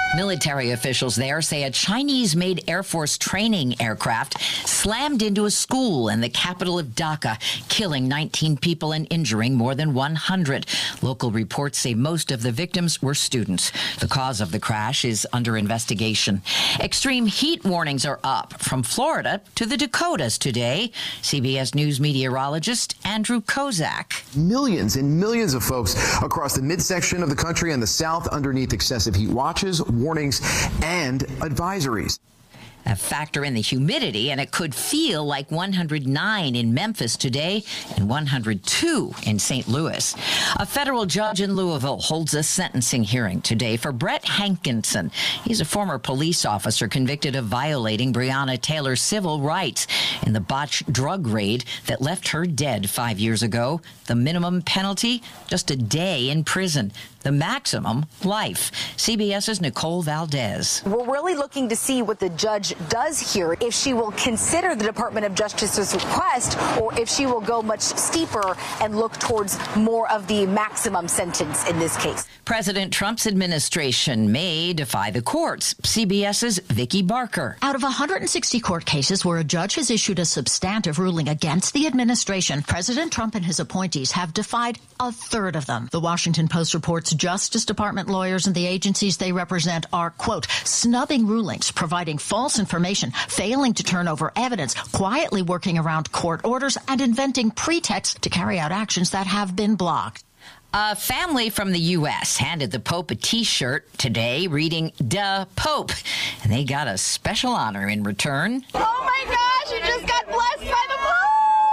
Military officials there say a Chinese-made Air Force training aircraft slammed into a school in the capital of Dhaka, killing 19 people and injuring more than 100. Local reports say most of the victims were students. The cause of the crash is under investigation. Extreme heat warnings are up from Florida to the Dakotas today. CBS News meteorologist Andrew Kozak. Millions and millions of folks across the midsection of the country and the south underneath excessive heat watches, warnings, and advisories. A factor in the humidity, and it could feel like 109 in Memphis today and 102 in St. Louis. A federal judge in Louisville holds a sentencing hearing today for Brett Hankinson. He's a former police officer convicted of violating Breonna Taylor's civil rights in the botched drug raid that left her dead 5 years ago. The minimum penalty, just a day in prison. The maximum, life. CBS's Nicole Valdez. We're really looking to see what the judge does here, if she will consider the Department of Justice's request or if she will go much steeper and look towards more of the maximum sentence in this case. President Trump's administration may defy the courts. CBS's Vicki Barker. Out of 160 court cases where a judge has issued a substantive ruling against the administration, President Trump and his appointees have defied a third of them. The Washington Post reports Justice Department lawyers and the agencies they represent are, quote, snubbing rulings, providing false information, failing to turn over evidence, quietly working around court orders, and inventing pretexts to carry out actions that have been blocked. A family from the U.S. handed the Pope a T-shirt today reading, "Duh, Pope," and they got a special honor in return. Oh, my gosh, you just got blessed by the Pope!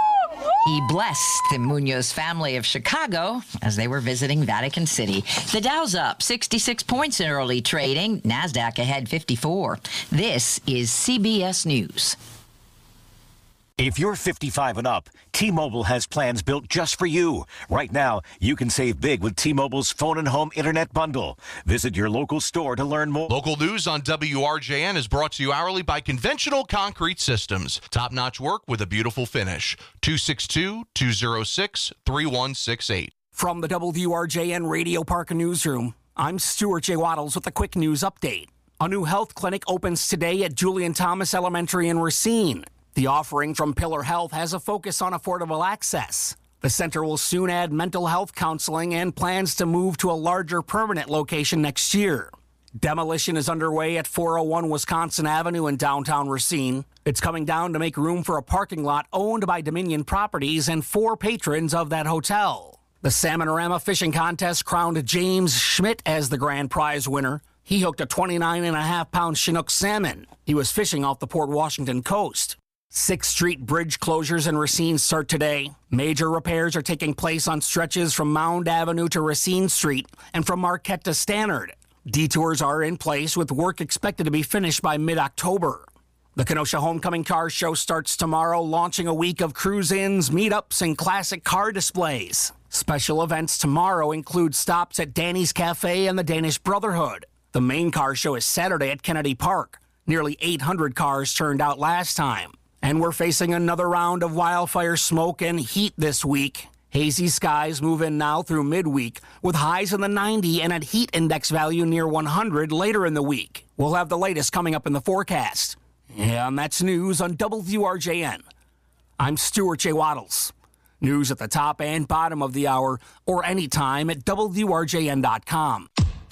He blessed the Munoz family of Chicago as they were visiting Vatican City. The Dow's up 66 points in early trading. NASDAQ ahead 54. This is CBS News. If you're 55 and up, T-Mobile has plans built just for you. Right now, you can save big with T-Mobile's phone and home internet bundle. Visit your local store to learn more. Local news on WRJN is brought to you hourly by Conventional Concrete Systems. Top-notch work with a beautiful finish. 262-206-3168. From the WRJN Radio Park Newsroom, I'm Stuart J. Waddles with a quick news update. A new health clinic opens today at Julian Thomas Elementary in Racine. The offering from Pillar Health has a focus on affordable access. The center will soon add mental health counseling and plans to move to a larger permanent location next year. Demolition is underway at 401 Wisconsin Avenue in downtown Racine. It's coming down to make room for a parking lot owned by Dominion Properties and 4 patrons of that hotel. The Salmonorama Fishing Contest crowned James Schmidt as the grand prize winner. He hooked a 29.5-pound Chinook salmon. He was fishing off the Port Washington coast. 6th Street bridge closures in Racine start today. Major repairs are taking place on stretches from Mound Avenue to Racine Street and from Marquette to Stannard. Detours are in place with work expected to be finished by mid-October. The Kenosha Homecoming Car Show starts tomorrow, launching a week of cruise-ins, meetups, and classic car displays. Special events tomorrow include stops at Danny's Cafe and the Danish Brotherhood. The main car show is Saturday at Kennedy Park. Nearly 800 cars turned out last time. And we're facing another round of wildfire smoke and heat this week. Hazy skies move in now through midweek, with highs in the 90 and a heat index value near 100 later in the week. We'll have the latest coming up in the forecast. And that's news on WRJN. I'm Stuart J. Waddles. News at the top and bottom of the hour, or anytime at WRJN.com.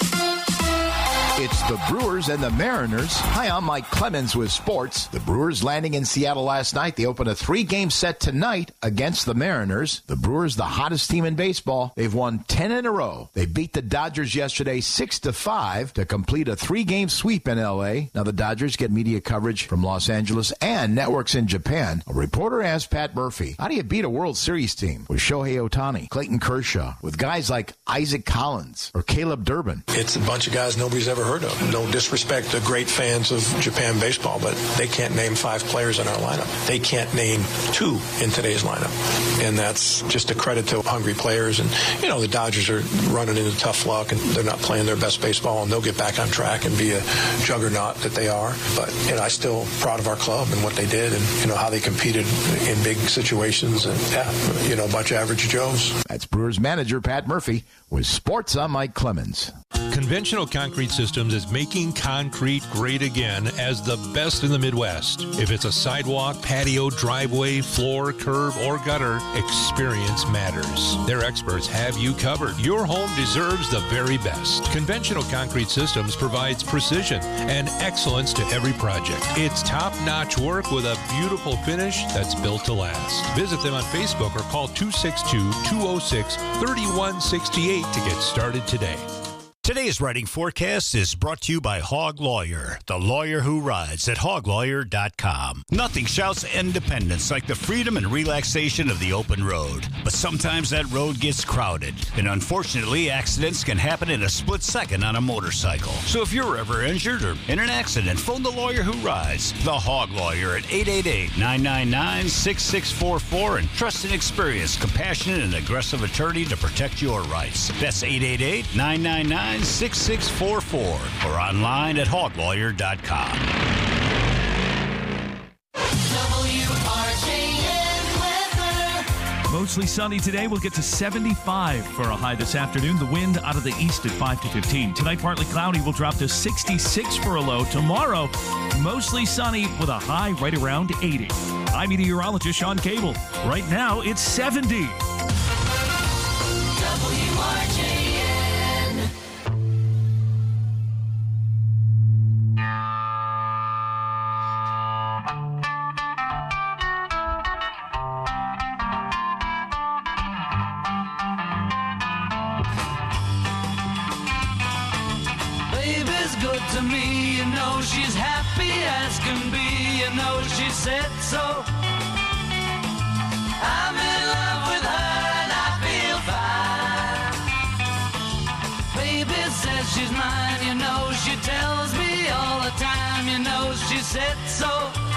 It's the Brewers and the Mariners. Hi, I'm Mike Clemens with sports. The Brewers landing in Seattle last night. They open a 3-game set tonight against the Mariners. The Brewers, the hottest team in baseball. They've won 10 in a row. They beat the Dodgers yesterday 6-5 to complete a 3-game sweep in L.A. Now the Dodgers get media coverage from Los Angeles and networks in Japan. A reporter asked Pat Murphy, how do you beat a World Series team with Shohei Ohtani, Clayton Kershaw, with guys like Isaac Collins or Caleb Durbin? It's a bunch of guys nobody's ever heard of. No disrespect to great fans of Japan baseball, but they can't name 5 players in our lineup. They can't name 2 in today's lineup. And that's just a credit to hungry players. And, you know, the Dodgers are running into tough luck, and they're not playing their best baseball, and they'll get back on track and be a juggernaut that they are. But, you know, I'm still proud of our club and what they did and, you know, how they competed in big situations. And, yeah, you know, a bunch of average Joes. That's Brewers manager Pat Murphy. With sports, I'm Mike Clemens. Conventional Concrete Systems is making concrete great again as the best in the Midwest. If it's a sidewalk, patio, driveway, floor, curb, or gutter, experience matters. Their experts have you covered. Your home deserves the very best. Conventional Concrete Systems provides precision and excellence to every project. It's top-notch work with a beautiful finish that's built to last. Visit them on Facebook or call 262-206-3168 to get started today. Today's writing forecast is brought to you by Hog Lawyer, the lawyer who rides at hoglawyer.com. Nothing shouts independence like the freedom and relaxation of the open road. But sometimes that road gets crowded, and unfortunately, accidents can happen in a split second on a motorcycle. So if you're ever injured or in an accident, phone the lawyer who rides, the Hog Lawyer, at 888-999-6644, and trust an experienced, compassionate, and aggressive attorney to protect your rights. That's 888-999-6644 or online at hoglawyer.com. Mostly sunny today. We'll get to 75 for a high this afternoon. The wind out of the east at 5 to 15. Tonight, partly cloudy. Will drop to 66 for a low. Tomorrow, mostly sunny with a high right around 80. I'm meteorologist Sean Cable. Right now, it's 70. WRJN. To me, you know she's happy as can be, you know she said so. I'm in love with her and I feel fine. Baby says she's mine, you know she tells me all the time, you know she said so.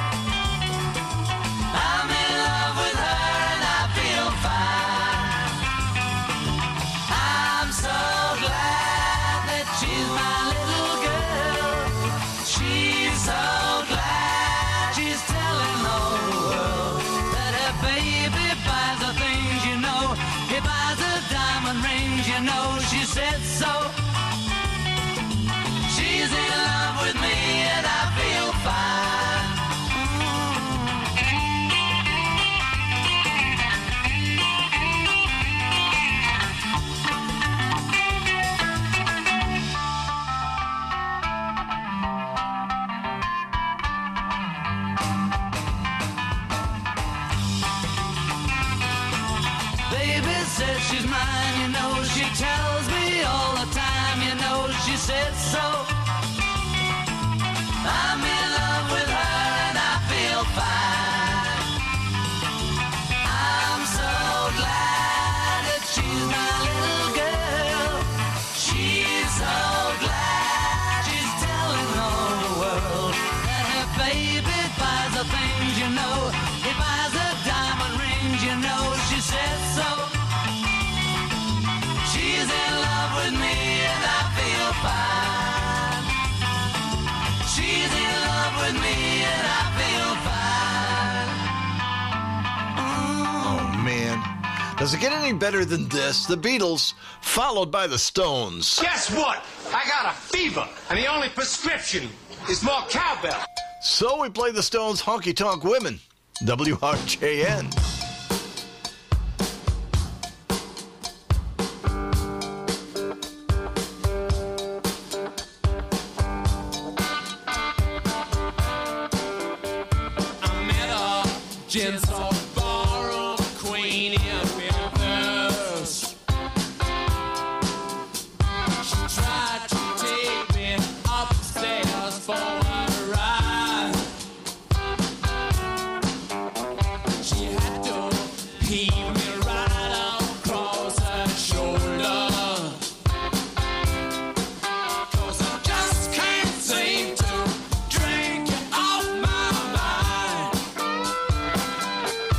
I'm in love with her and I feel fine. I'm so glad that she's my little girl. She's so glad she's telling the world that her baby buys her things, you know. He buys her diamond rings, you know, she said so. She's in love with me and I feel fine. Says she's mine, you know, she tells me all the time, you know, she said so. I'm in love with her and I feel fine. I'm so glad that she's my little girl. She's so glad she's telling all the world that her baby buys her things, you know. He buys her diamond rings, you know, she said so. She's in love with me and I feel fine. She's in love with me and I feel fine. Oh, man. Does it get any better than this? The Beatles, followed by the Stones. Guess what? I got a fever, and the only prescription is more cowbell. So we play the Stones' Honky Tonk Women. WRJN. Gentle ballroom queen in Memphis. She tried to take me upstairs for a ride. She had to heave me right across her shoulder. 'Cause I just can't seem to drink you off my mind.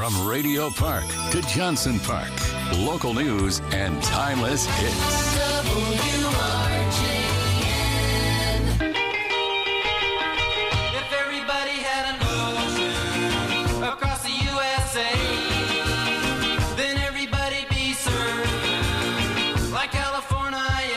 From Radio Park to Johnson Park, local news and timeless hits. WRJN. If everybody had an ocean across the USA, then everybody'd be served like California.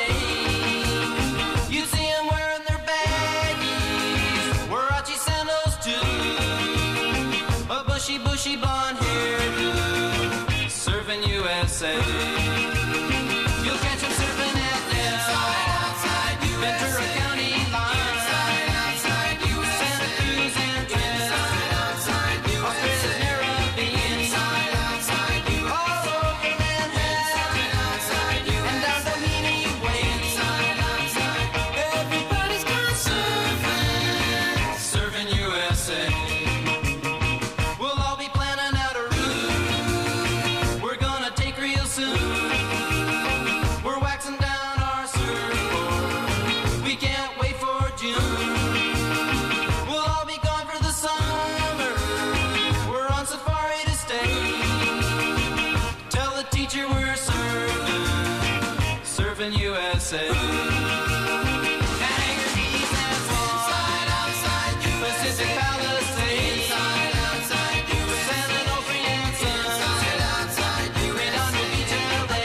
You'd see them wearing their baggies, Warachi sandals too, a bushy blonde hairdo, serving USA. You'll catch them serving at Inside, Ventura County line, Santa Cruz and Trent, Australia's Caribbean, all over Manhattan, and down Doheny Way. Everybody's gone serving USA. We'll all be planning out a route we're gonna take real soon. We're waxing down our surfboard, we can't wait for June. We'll all be gone for the summer, we're on safari to stay. Tell the teacher we're serving USA. Hangar Keys and Swan, Pacific Palisades, San Onofre and Sons, Redondo Beach, LA,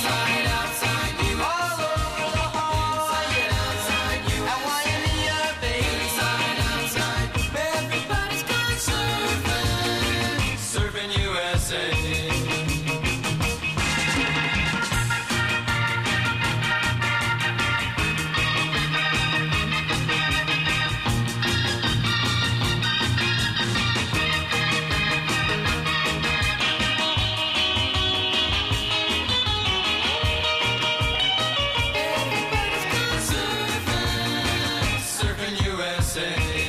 all over La Jolla, at Waimea Bay. Everybody's gone serving USA. Serving USA.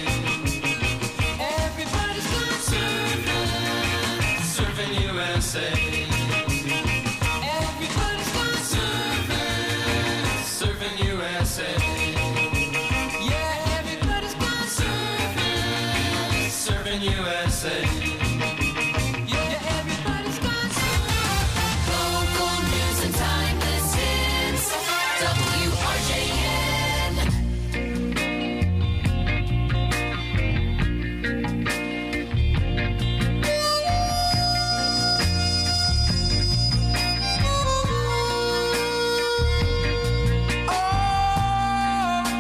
Everybody's gone serving USA. Everybody's gone serving USA. Yeah, everybody's gone serving USA. Yeah, everybody's gone local news and timeless hits. WRJN.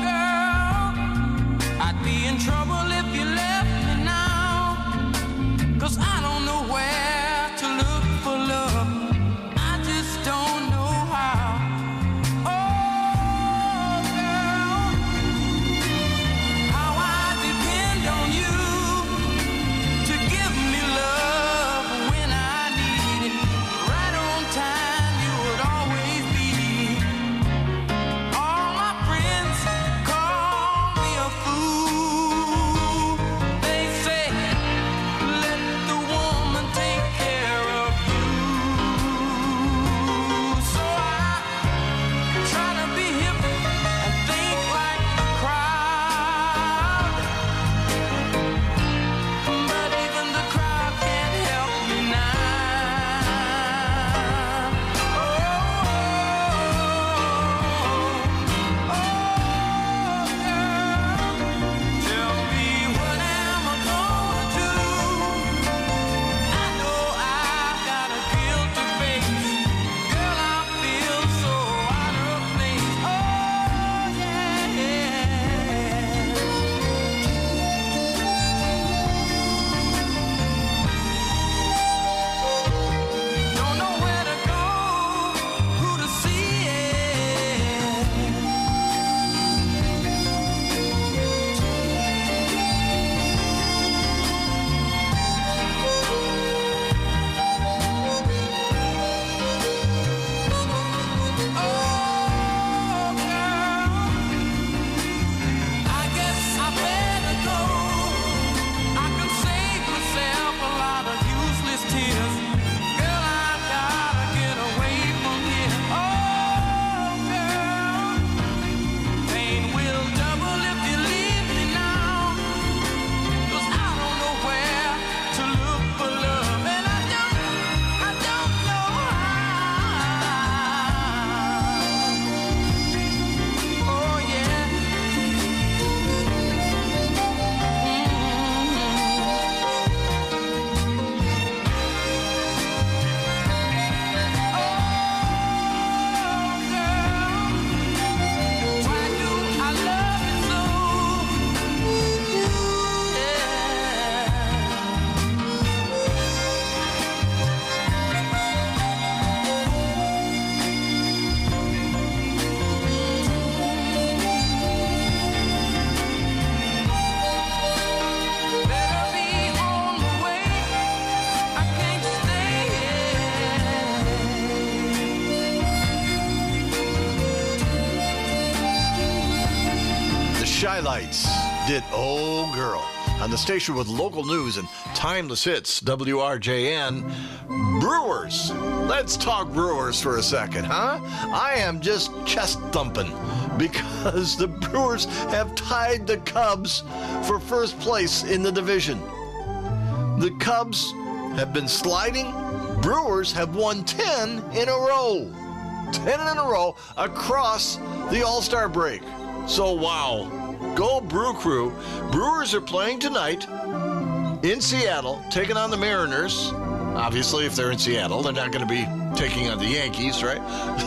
I'd be in trouble if you left me now. highlights did Oh Girl on the station with local news and timeless hits, WRJN. Brewers. Let's talk Brewers for a second, huh? I am just chest thumping because the Brewers have tied the Cubs for first place in the division. The Cubs have been sliding. Brewers have won 10 in a row. 10 in a row across the All-Star break. So, wow. Go Brew Crew. Brewers are playing tonight in Seattle, taking on the Mariners. Obviously, if they're in Seattle, they're not going to be taking on the Yankees, right?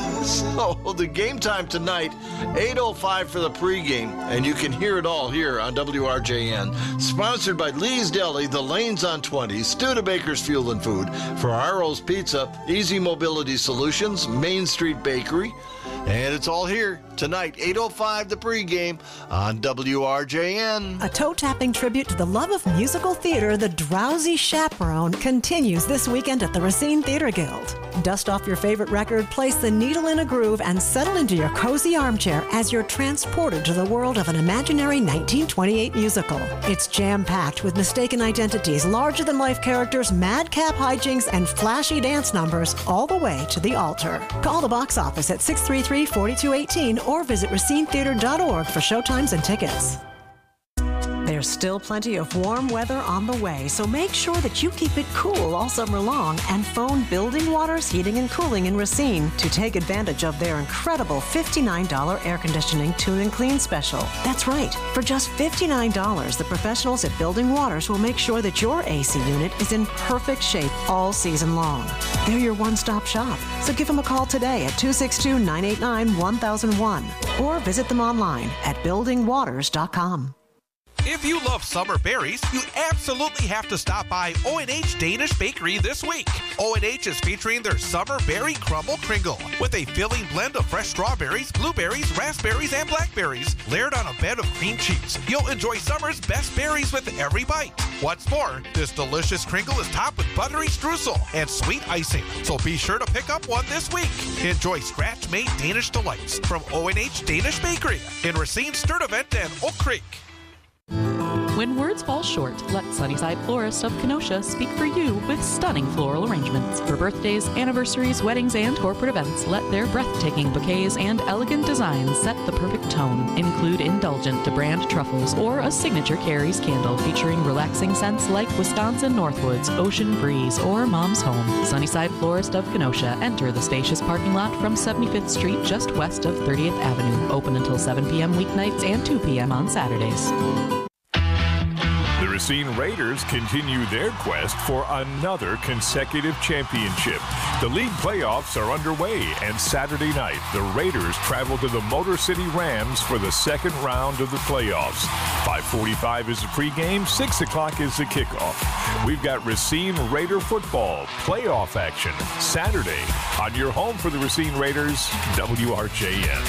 So the game time tonight, 8:05 for the pregame, and you can hear it all here on WRJN. Sponsored by Lee's Deli, The Lanes on 20, Studebaker's Fuel and Food, Ferraro's Pizza, Easy Mobility Solutions, Main Street Bakery. And it's all here tonight, 8:05 the pregame on WRJN. A toe-tapping tribute to the love of musical theater, The Drowsy Chaperone, continues this weekend at the Racine Theater Guild. Dust off your favorite record, place the needle in a groove, and settle into your cozy armchair as you're transported to the world of an imaginary 1928 musical. It's jam-packed with mistaken identities, larger-than-life characters, madcap hijinks, and flashy dance numbers all the way to the altar. Call the box office at 633-4218 or visit racinetheater.org for showtimes and tickets. There's still plenty of warm weather on the way, so make sure that you keep it cool all summer long and phone Building Waters Heating and Cooling in Racine to take advantage of their incredible $59 air conditioning tune and clean special. That's right. For just $59, the professionals at Building Waters will make sure that your AC unit is in perfect shape all season long. They're your one-stop shop, so give them a call today at 262-989-1001 or visit them online at buildingwaters.com. If you love summer berries, you absolutely have to stop by O&H Danish Bakery this week. O&H is featuring their Summer Berry Crumble Kringle with a filling blend of fresh strawberries, blueberries, raspberries, and blackberries layered on a bed of cream cheese. You'll enjoy summer's best berries with every bite. What's more, this delicious kringle is topped with buttery streusel and sweet icing, so be sure to pick up one this week. Enjoy scratch-made Danish delights from O&H Danish Bakery in Racine, Sturtevant, and Oak Creek. When words fall short, let Sunnyside Florist of Kenosha speak for you with stunning floral arrangements. For birthdays, anniversaries, weddings, and corporate events, let their breathtaking bouquets and elegant designs set the perfect tone. Include indulgent DeBrand truffles or a signature Carrie's candle featuring relaxing scents like Wisconsin Northwoods, Ocean Breeze, or Mom's Home. Sunnyside Florist of Kenosha. Enter the spacious parking lot from 75th Street just west of 30th Avenue. Open until 7 p.m. weeknights and 2 p.m. on Saturdays. The Racine Raiders continue their quest for another consecutive championship. The league playoffs are underway, and Saturday night, the Raiders travel to the Motor City Rams for the second round of the playoffs. 5:45 is the pregame, 6 o'clock is the kickoff. We've got Racine Raider football playoff action Saturday on your home for the Racine Raiders, WRJN.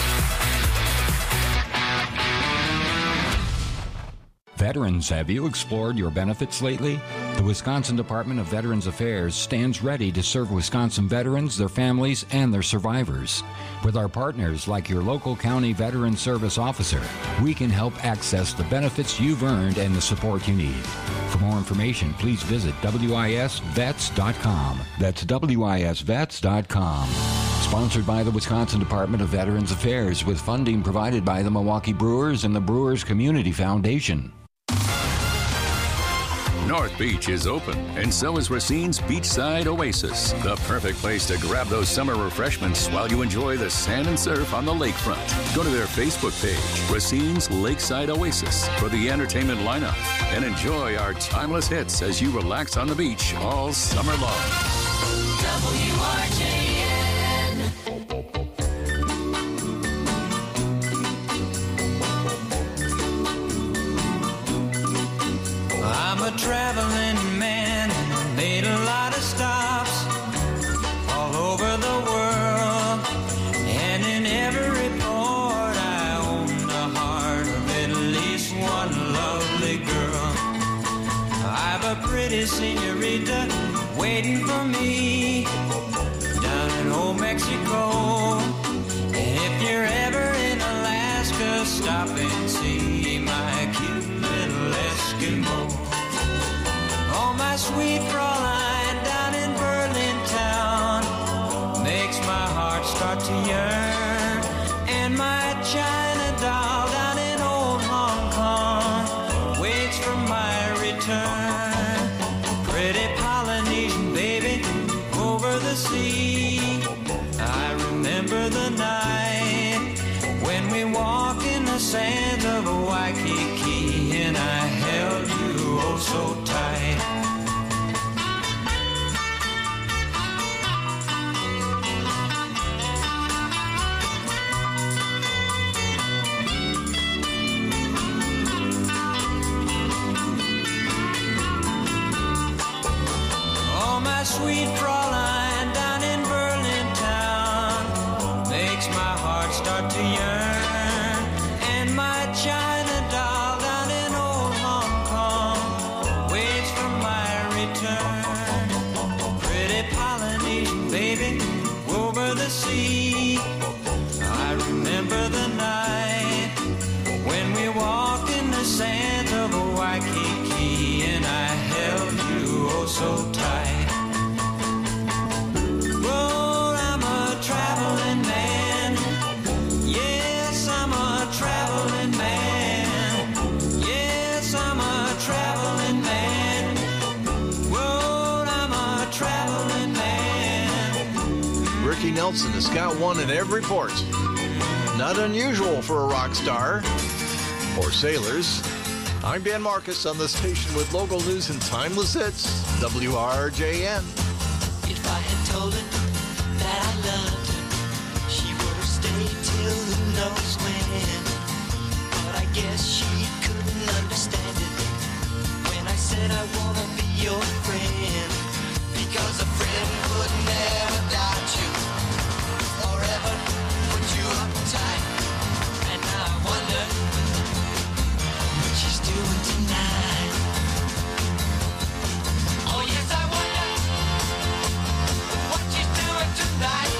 Veterans, have you explored your benefits lately? The Wisconsin Department of Veterans Affairs stands ready to serve Wisconsin veterans, their families, and their survivors. With our partners like your local county veteran service officer, we can help access the benefits you've earned and the support you need. For more information, please visit wisvets.com. That's wisvets.com. Sponsored by the Wisconsin Department of Veterans Affairs with funding provided by the Milwaukee Brewers and the Brewers Community Foundation. North Beach is open, and so is Racine's Beachside Oasis, the perfect place to grab those summer refreshments while you enjoy the sand and surf on the lakefront. Go to their Facebook page, Racine's Lakeside Oasis, for the entertainment lineup, and enjoy our timeless hits as you relax on the beach all summer long. WRJN. I'm a traveling man, made a lot of stops all over the world, and in every port I own the heart of at least one lovely girl. I've a pretty senorita waiting for me down in old Mexico, and if you're ever in Alaska, stop and see my sweet Fräulein down in Berlin town makes my heart start to yearn, and my China doll down in old Hong Kong waits for my return. Pretty Polynesian baby over the sea, I remember the night when we walked in the sands of Waikiki, and I held you oh so tight. Oh, my sweet Fräulein down in Berlin town makes my heart start to yearn, and my China doll down in old Hong Kong waits for my return. Pretty Polynesian baby over the sea, I remember the night when we walked in the sands of Waikiki, and I held you oh so tight. Well, I'm a traveling man. Yes, I'm a traveling man. Yes, I'm a traveling man. Well, I'm a traveling man. Ricky Nelson has got one in every port. Not unusual for a rock star or sailors. I'm Dan Marcus on the station with local news and timeless hits, WRJN. If I had told her that I loved her, she would have stayed till who knows when. But I guess she couldn't understand it when I said I wanna be your friend. Because a friend would never doubt you or ever put you uptight. And now I wonder what she's doing tonight. Oh yes, I wonder what she's doing tonight.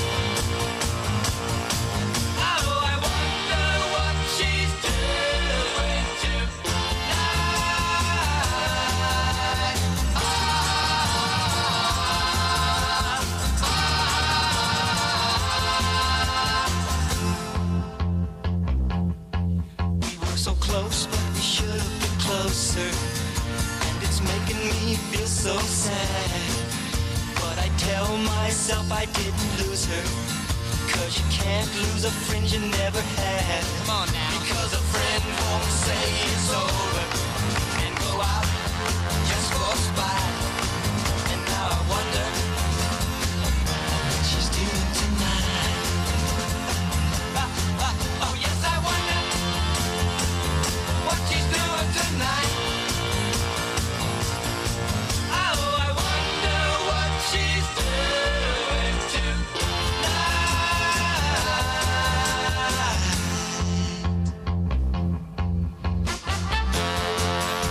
Oh, I wonder what she's doing tonight. We were so close, but we should have been closer. And it's making me feel so sad. But I tell myself I didn't lose her. Cause you can't lose a friend you never had. Come on now. Because a friend won't say it's over and go out just for spite. And now I wonder what she's doing tonight. Oh yes, I wonder what she's doing tonight. Oh, I wonder what she's doing tonight.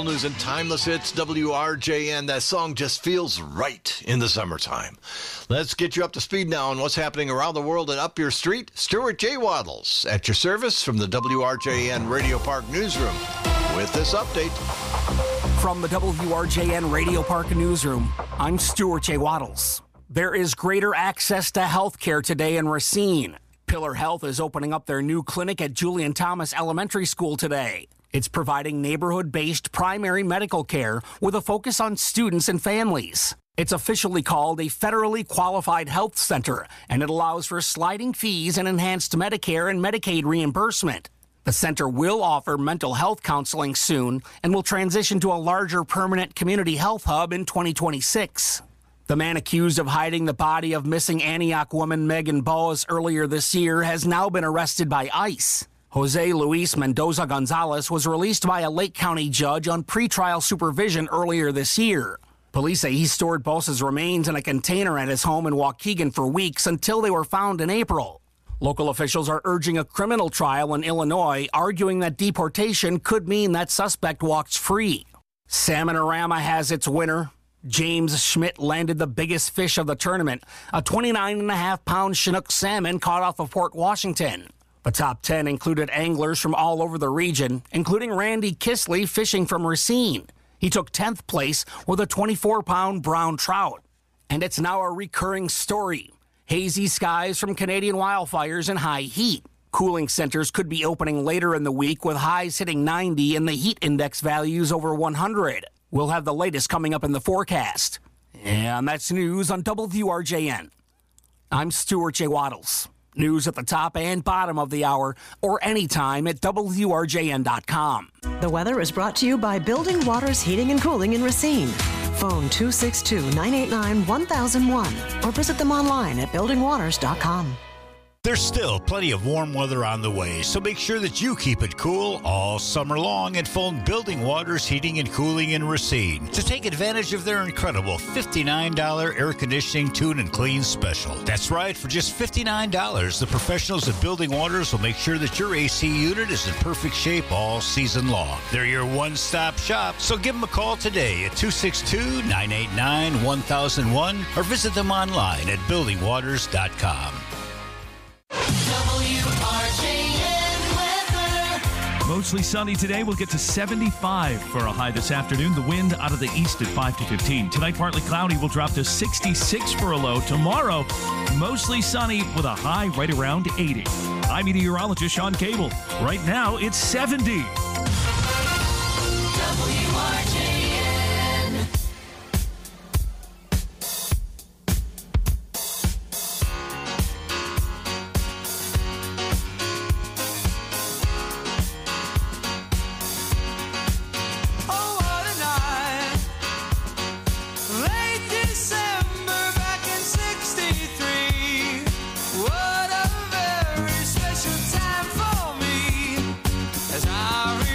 news and timeless hits, WRJN. That song just feels right in the summertime. Let's get you up to speed now on what's happening around the world and up your street. Stuart J. Waddles at your service from the WRJN Radio Park Newsroom with this update. From the WRJN Radio Park Newsroom, I'm Stuart J. Waddles. There is greater access to health care today in Racine. Pillar Health is opening up their new clinic at Julian Thomas Elementary School today. It's providing neighborhood-based primary medical care with a focus on students and families. It's officially called a federally qualified health center, and it allows for sliding fees and enhanced Medicare and Medicaid reimbursement. The center will offer mental health counseling soon and will transition to a larger permanent community health hub in 2026. The man accused of hiding the body of missing Antioch woman Megan Bowes earlier this year has now been arrested by ICE. Jose Luis Mendoza Gonzalez was released by a Lake County judge on pretrial supervision earlier this year. Police say he stored Bowes' remains in a container at his home in Waukegan for weeks until they were found in April. Local officials are urging a criminal trial in Illinois, arguing that deportation could mean that suspect walks free. Salmonorama has its winner. James Schmidt landed the biggest fish of the tournament, a 29.5-pound Chinook salmon caught off of Port Washington. The top 10 included anglers from all over the region, including Randy Kisley fishing from Racine. He took 10th place with a 24-pound brown trout. And it's now a recurring story. Hazy skies from Canadian wildfires and high heat. Cooling centers could be opening later in the week with highs hitting 90 and the heat index values over 100. We'll have the latest coming up in the forecast. And that's news on WRJN. I'm Stuart J. Waddles. News at the top and bottom of the hour or anytime at WRJN.com. The weather is brought to you by Building Waters Heating and Cooling in Racine. Phone 262-989-1001 or visit them online at buildingwaters.com. There's still plenty of warm weather on the way, so make sure that you keep it cool all summer long and phone Building Waters Heating and Cooling in Racine to take advantage of their incredible $59 air conditioning tune and clean special. That's right, for just $59, the professionals at Building Waters will make sure that your AC unit is in perfect shape all season long. They're your one-stop shop, so give them a call today at 262-989-1001 or visit them online at buildingwaters.com. Mostly sunny today. We'll get to 75 for a high this afternoon. The wind out of the east at 5 to 15. Tonight, partly cloudy. Will drop to 66 for a low. Tomorrow, mostly sunny with a high right around 80. I'm meteorologist Sean Cable. Right now, it's 70. What a very special time for me as I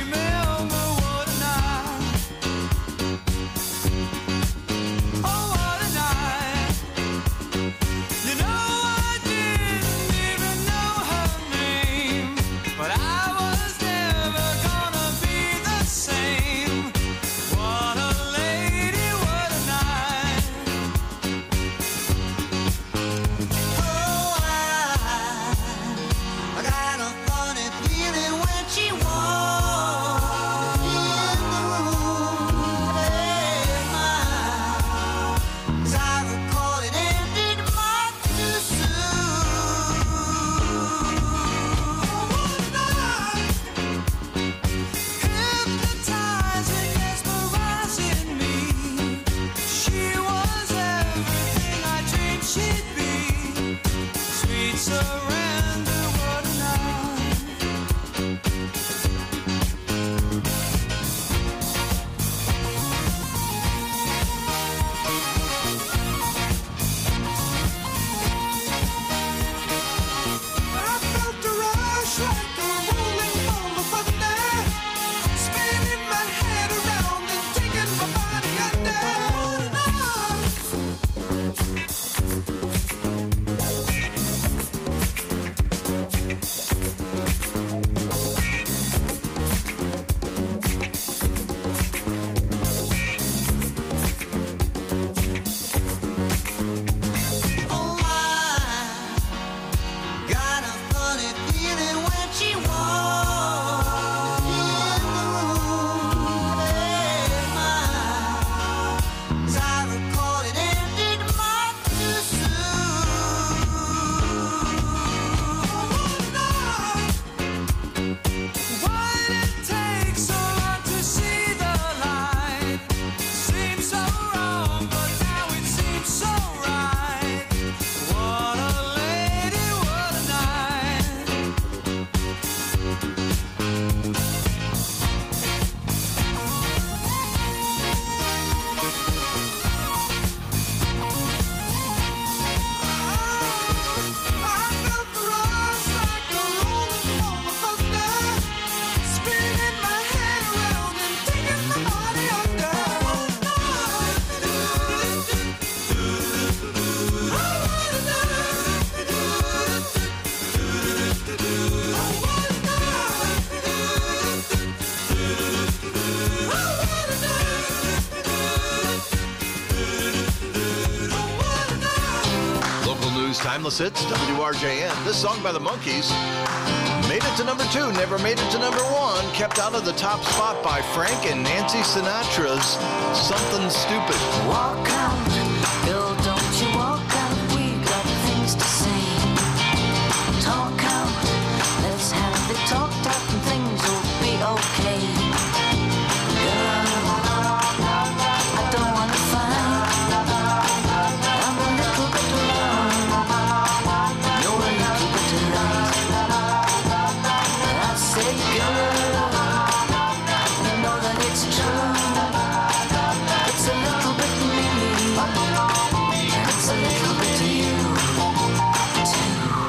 Timeless Hits, WRJN. This song by the Monkees made it to number 2, never made it to number 1, kept out of the top spot by Frank and Nancy Sinatra's Something Stupid. Walk out, girl, don't you walk out, we got things to say. Talk out, let's have it talked out and things will be okay. Girl, I don't wanna fight, I'm a little bit wrong, you're a little bit right. I say, girl, you know that it's true, it's a little bit me, and it's a little bit you, too.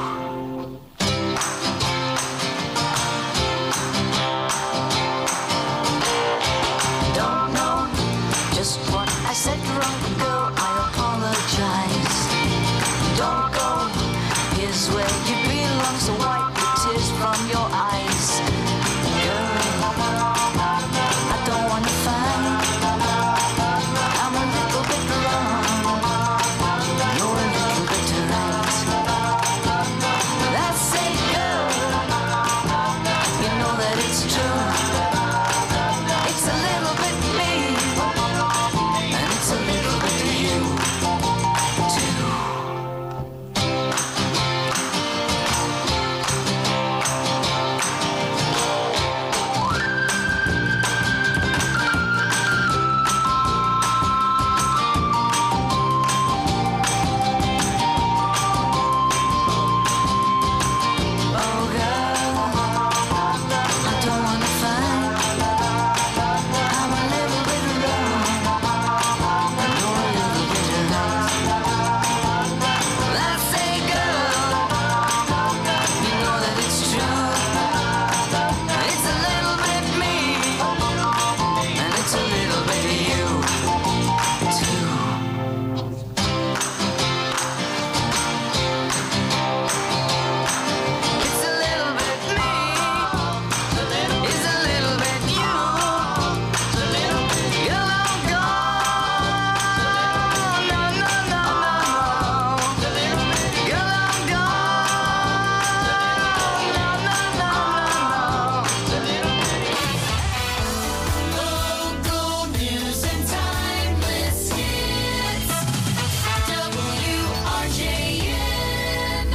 Don't know just what I said wrong, girl, I apologize. Don't go, here's where you belong, so wipe the tears from your eyes. Girl, I don't wanna fight, I'm a little bit wrong, you're a little bit right. I say, girl, you know that it's true, it's a little bit me, and it's a little bit you, too. Oh, girl, I don't wanna fight, I'm a little bit wrong, and you're a little bit right. I say, girl, you know that it's true, it's a little bit me, and it's a little bit you, too. It's a little bit me, it's a little bit you, girl, I'm gone, no, no, no, no, girl, I'm gone, no, no, no, no. Local news and timeless hits, WRJN.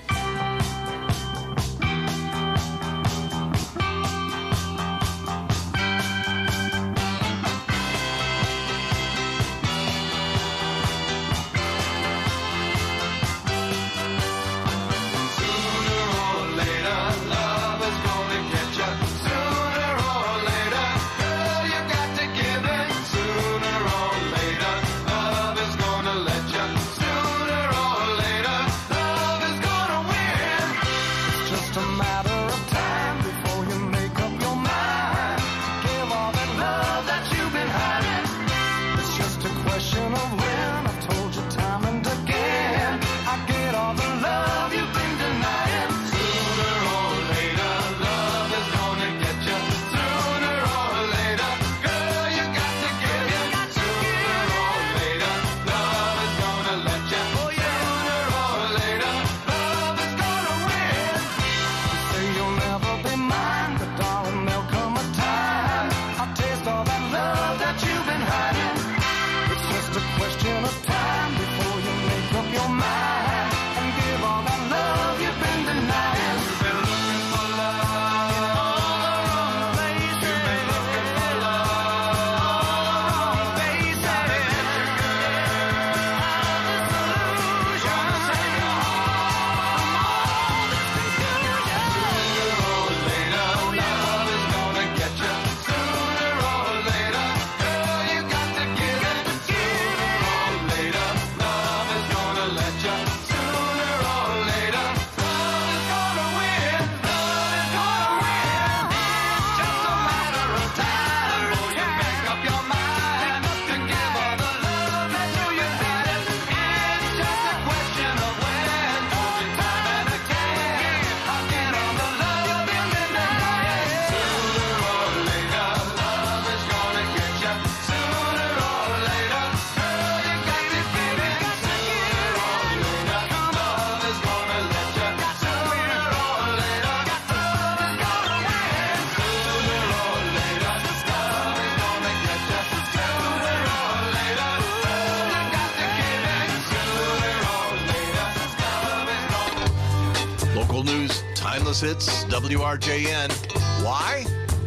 Just a matter of time before you make up your mind. Give all that love that you've been hiding. It's just a question of when. I've told you time and again. I get all the love you've been denying. Sooner or later, love is gonna get you. Sooner or later, girl, you got to give it. Sooner or later, love is gonna let you. Sooner or later, love is gonna win. Say you'll never be mine, but darling, there'll come a time I'll taste all that love that you've been hiding. It's just a question of time before you make up your mind and give all that love you've been denying. You've been looking for love in all the wrong places. You've been looking for love all the wrong places. Let you Timeless Hits, WRJN. Why?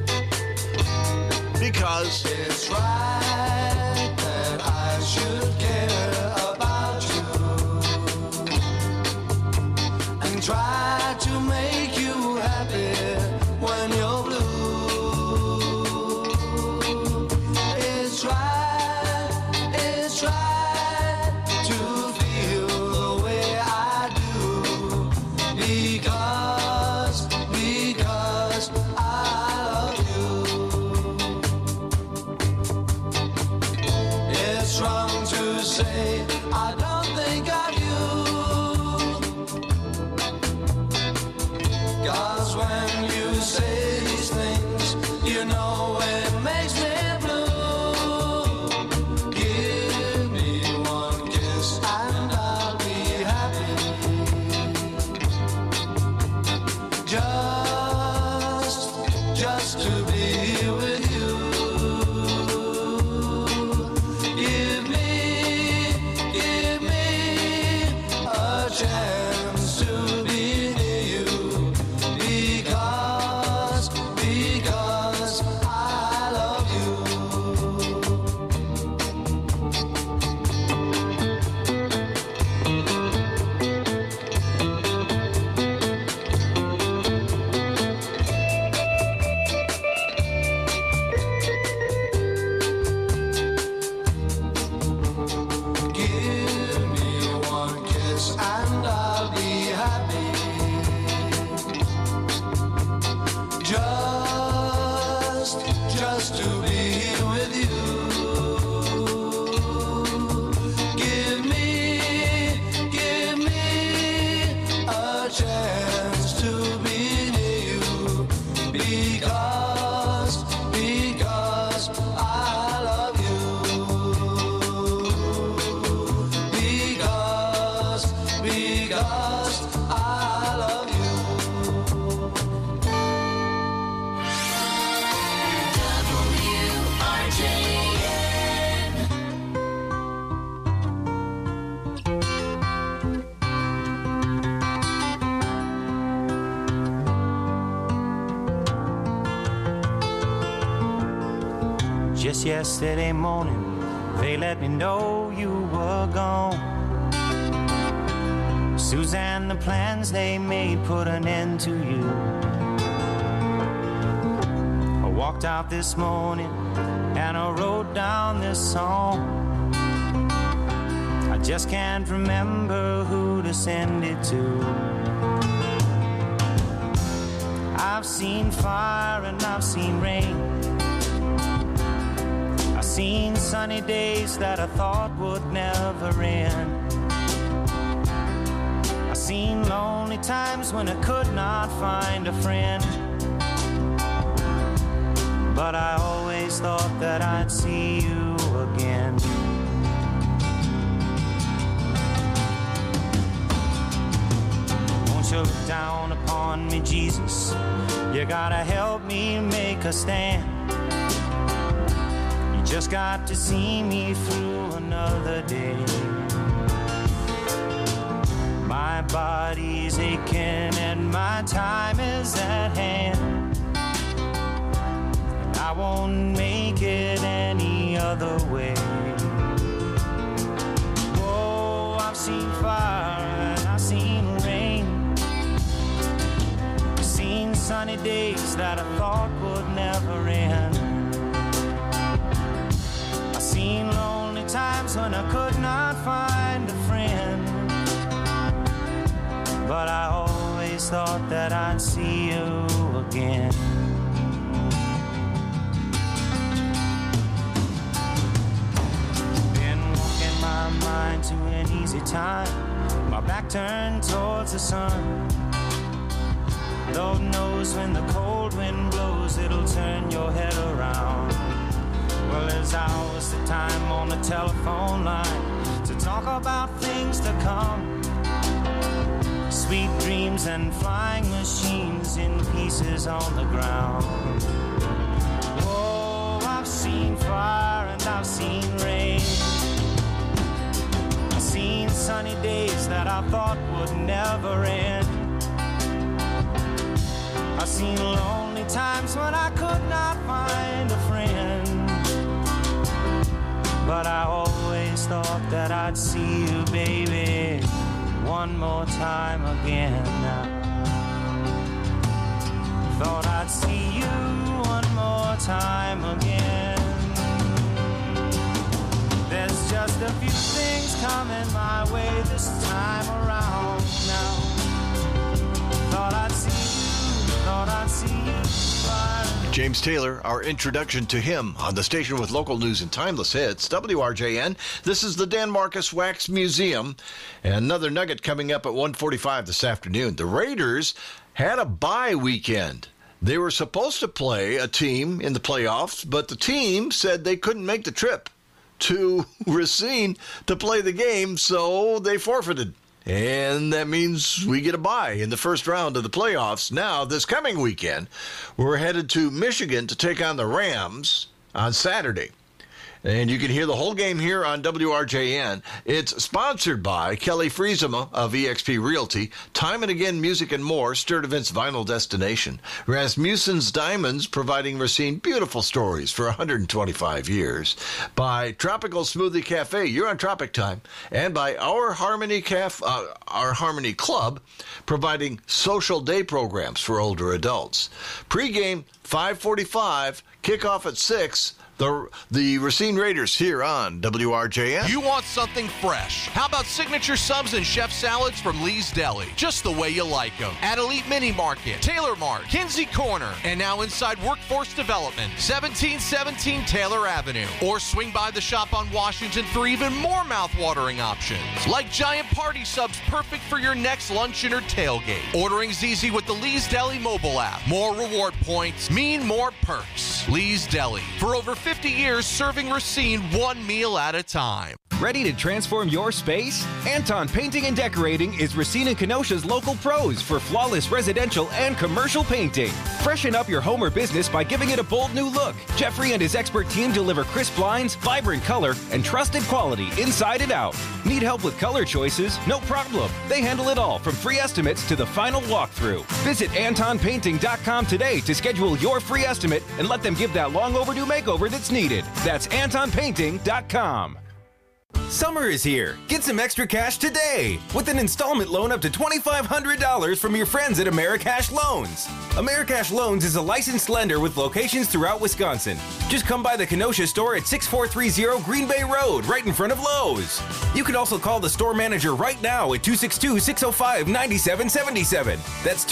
Because it's right that I should care about you and try to make you happy when you're blue. It's right to feel the way I do because I love you. It's wrong to say I don't think of you, 'cause when you say these things, you know it makes me blue. Give me one kiss and I'll be happy. Just to be with you. Give me a chance to be near you because I love you. Give me one kiss and I'll be happy. Just to be with you. Give me a chance to be near you because I love you. Because I love you. Just yesterday morning, they let me know you were gone. Suzanne, the plans they made put an end to you. I walked out this morning and I wrote down this song. I just can't remember who to send it to. I've seen fire and I've seen rain. I've seen sunny days that I thought would never end. I've seen lonely times when I could not find a friend. But I always thought that I'd see you again. Won't you look down upon me, Jesus? You gotta help me make a stand. Just got to see me through another day. My body's aching and my time is at hand. I won't make it any other way. Oh, I've seen fire and I've seen rain. I've seen sunny days that I thought would never end. Seen lonely times when I could not find a friend. But I always thought that I'd see you again. Been walking my mind to an easy time, my back turned towards the sun. Lord knows when the cold wind blows, it'll turn your head around. Well, there's hours of time on the telephone line to talk about things to come. Sweet dreams and flying machines in pieces on the ground. Oh, I've seen fire and I've seen rain. I've seen sunny days that I thought would never end. I've seen lonely times when I could not find a friend, but I always thought that I'd see you, baby, one more time again now. Thought I'd see you one more time again. There's just a few things coming my way this time around now. Thought I'd see you, James Taylor, our introduction to him on the station with local news and timeless hits, WRJN. This is the Dan Marcus Wax Museum. And another nugget coming up at 1:45 this afternoon. The Raiders had a bye weekend. They were supposed to play a team in the playoffs, but the team said they couldn't make the trip to Racine to play the game, so they forfeited. And that means we get a bye in the first round of the playoffs. Now, this coming weekend, we're headed to Michigan to take on the Rams on Saturday. And you can hear the whole game here on WRJN. It's sponsored by Kelly Friesema of eXp Realty, Time and Again Music and More, Sturtevant's vinyl destination. Rasmussen's Diamonds, providing Racine beautiful stories for 125 years. By Tropical Smoothie Cafe, you're on Tropic Time. And by Our Harmony Club, providing social day programs for older adults. Pre-game, 5:45, kickoff at 6. The Racine Raiders here on WRJN. You want something fresh? How about signature subs and chef salads from Lee's Deli? Just the way you like them. At Elite Mini Market, Taylor Mart, Kinsey Corner, and now inside Workforce Development, 1717 Taylor Avenue. Or swing by the shop on Washington for even more mouth-watering options. Like giant party subs perfect for your next luncheon or tailgate. Ordering's easy with the Lee's Deli mobile app. More reward points mean more perks. Lee's Deli. For over 50 years, serving Racine one meal at a time. Ready to transform your space? Anton Painting and Decorating is Racine and Kenosha's local pros for flawless residential and commercial painting. Freshen up your home or business by giving it a bold new look. Jeffrey and his expert team deliver crisp lines, vibrant color, and trusted quality inside and out. Need help with color choices? No problem. They handle it all, from free estimates to the final walkthrough. Visit AntonPainting.com today to schedule your free estimate and let them give that long overdue makeover that's needed. That's AntonPainting.com. Summer is here. Get some extra cash today with an installment loan up to $2,500 from your friends at Americash Loans. Americash Loans is a licensed lender with locations throughout Wisconsin. Just come by the Kenosha store at 6430 Green Bay Road, right in front of Lowe's. You can also call the store manager right now at 262-605-9777. That's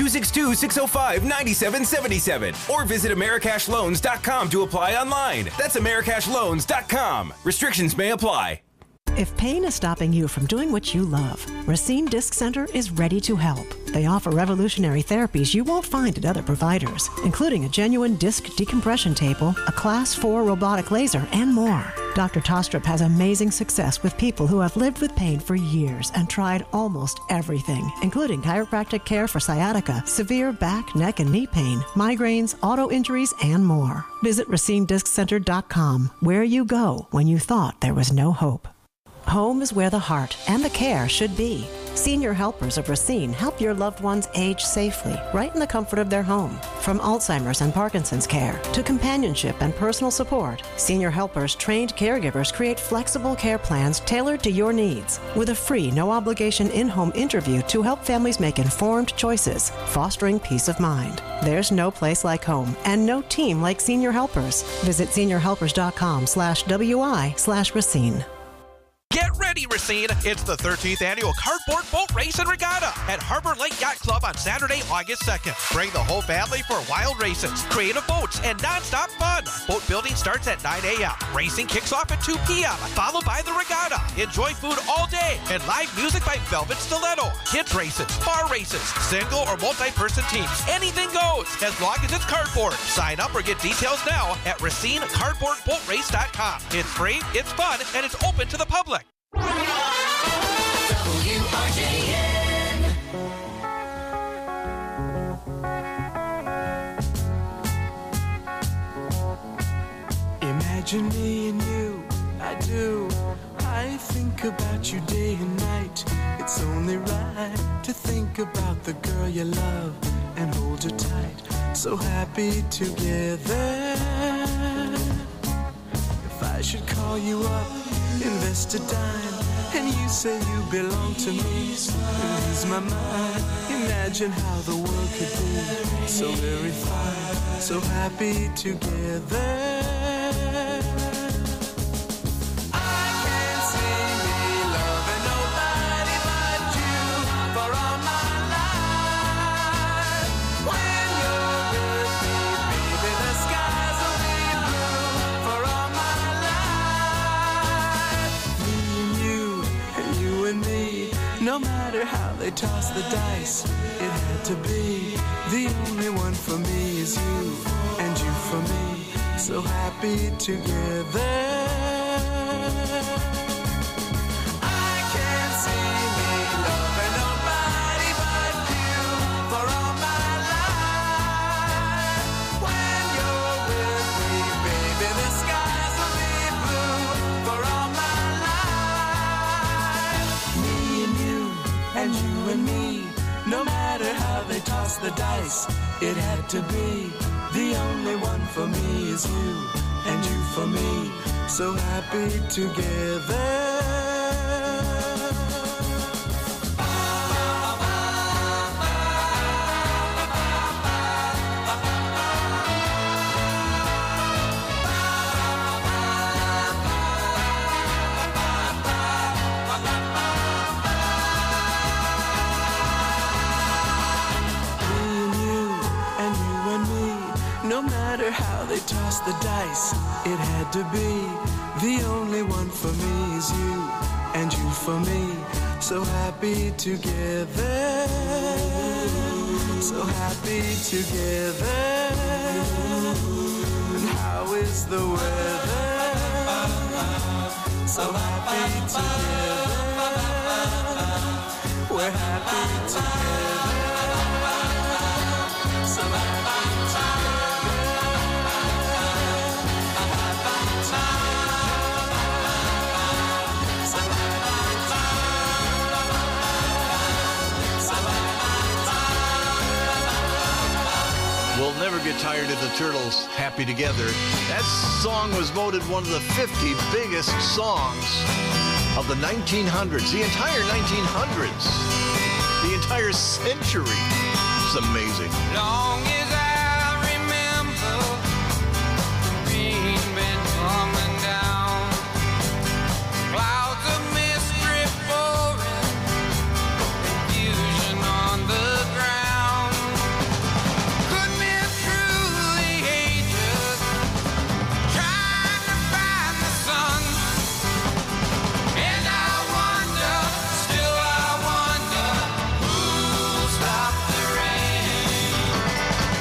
262-605-9777. Or visit AmericashLoans.com to apply online. That's AmericashLoans.com. Restrictions may apply. If pain is stopping you from doing what you love, Racine Disc Center is ready to help. They offer revolutionary therapies you won't find at other providers, including a genuine disc decompression table, a Class 4 robotic laser, and more. Dr. Tostrup has amazing success with people who have lived with pain for years and tried almost everything, including chiropractic care for sciatica, severe back, neck, and knee pain, migraines, auto injuries, and more. Visit RacineDiscCenter.com, where you go when you thought there was no hope. Home is where the heart and the care should be. Senior Helpers of Racine help your loved ones age safely, right in the comfort of their home. From Alzheimer's and Parkinson's care to companionship and personal support, Senior Helpers trained caregivers create flexible care plans tailored to your needs, with a free, no-obligation in-home interview to help families make informed choices, fostering peace of mind. There's no place like home and no team like Senior Helpers. Visit seniorhelpers.com/WI/Racine. Get ready, Racine. It's the 13th annual Cardboard Boat Race and Regatta at Harbor Lake Yacht Club on Saturday, August 2nd. Bring the whole family for wild races, creative boats, and nonstop fun. Boat building starts at 9 a.m. Racing kicks off at 2 p.m., followed by the regatta. Enjoy food all day and live music by Velvet Stiletto. Kids races, bar races, single or multi-person teams. Anything goes, as long as it's cardboard. Sign up or get details now at RacineCardboardBoatRace.com. It's free, it's fun, and it's open to the public. WRJN. Imagine me and you I do. I think about you day and night. It's only right to think about the girl you love and hold her tight. So happy together. If I should call you up, invest a dime, and you say you belong to me, and ease my mind. Imagine how the world could be so very fine, so happy together. No matter how they toss the dice, it had to be. The only one for me is you, and you for me, so happy together. I can't see me loving nobody but you for all my life. When you're with me, baby, the skies will be blue for all my life. Me and you, and you and me, no matter how they toss the dice, it had to be. The only one for me is you, and you for me, so happy together. No matter how they toss the dice, it had to be. The only one for me is you, and you for me, so happy together. So happy together. And how is the weather? So happy together. We're happy together. So happy together. We'll never get tired of the Turtles' Happy Together. That song was voted one of the 50 biggest songs of the 1900s. The entire 1900s. The entire century. It's amazing. Long as I remember the rain been coming down, clouds of mist drip pouring, confusion on the ground. Could be through the ages, trying to find the sun. And I wonder, still I wonder, who'll stop the rain?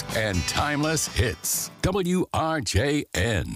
news and timeless hits. WRJN.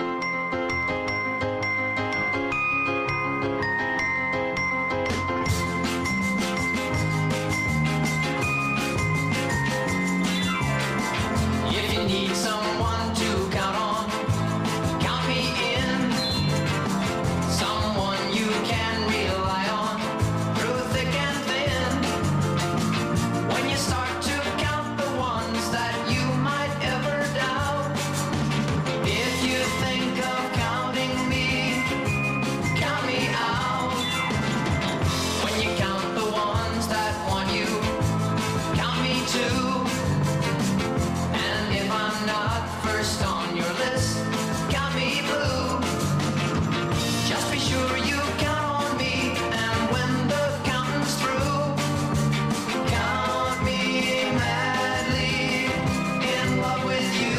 If you need someone to count on, count me in. Someone you can rely on through thick and thin. When you start to count the ones that you might ever doubt, if you think of counting me, count me out. When you count the ones that want you, count me too. And if I'm not first on your list, count me blue. Just be sure you count on me, and when the counting's through, count me madly in love with you.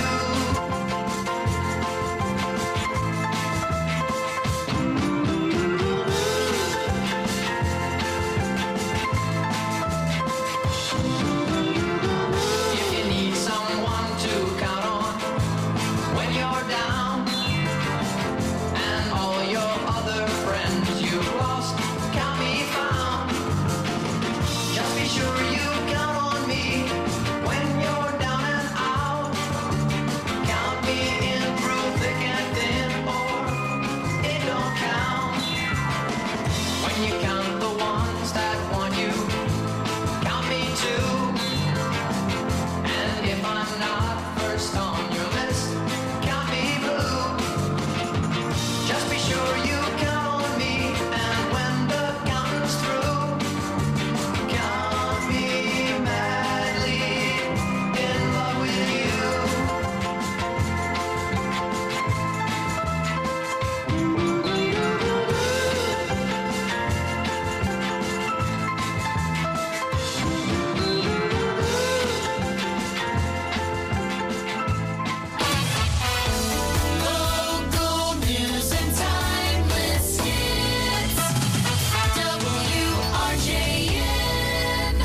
If you need someone to count on when you're down, and all your other friends you've lost can't be found, just be sure you count on me when you're down and out. Count me in through thick and thin, or it don't count. When you count the ones that want you, count me too. And if I'm not first on your list, count me blue. Just be sure you count on me, and when the counting's through, count me madly in love with you. Local news and timeless hits. WRJN.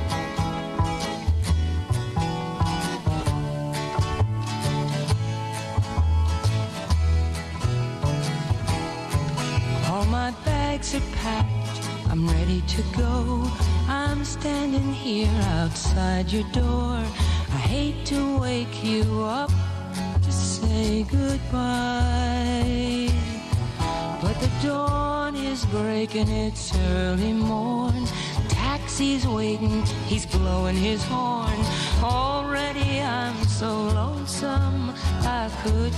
All my bags are packed, I'm ready to go. I'm standing here outside your door. I hate to wake you up to say goodbye, but the dawn is breaking, it's early morn. Taxi's waiting, he's blowing his horn. Already I'm so lonesome I could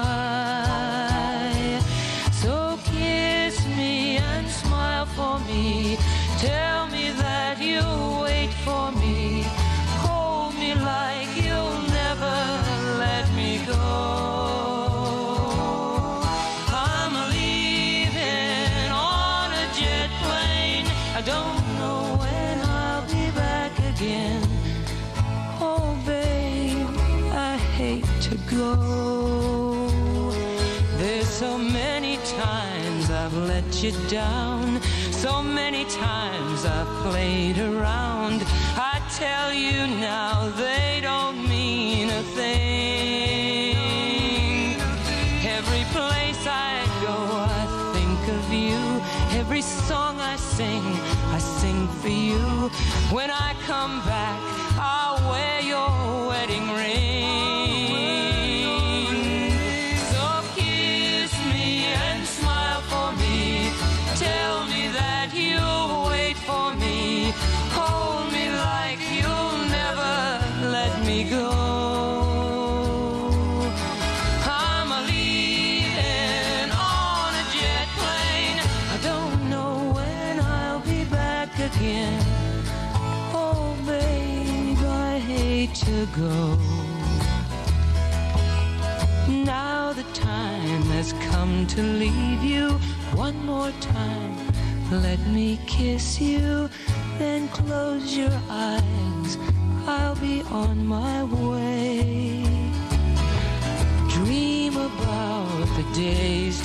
cry. So kiss me and smile for me. Tell me that you'll wait for me. Hold me like you'll never let me go. I'm leaving on a jet plane. I don't know when I'll be back again. Oh, babe, I hate to go. There's so many times I've let you down. So many times I've played around. I tell you now, they don't mean a thing. Every place I go, I think of you. Every song I sing for you. When I come back, I'll wear your wedding ring. So kiss me and smile for me. Tell me that you'll wait for me. Hold me like you'll never let me go. I'm leaving on a jet plane. I don't know when I'll be back again. Oh, babe, I hate to go. Now the time has come to leave you. One more time, let me kiss you. Then close your eyes, I'll be on my way. Dream about the days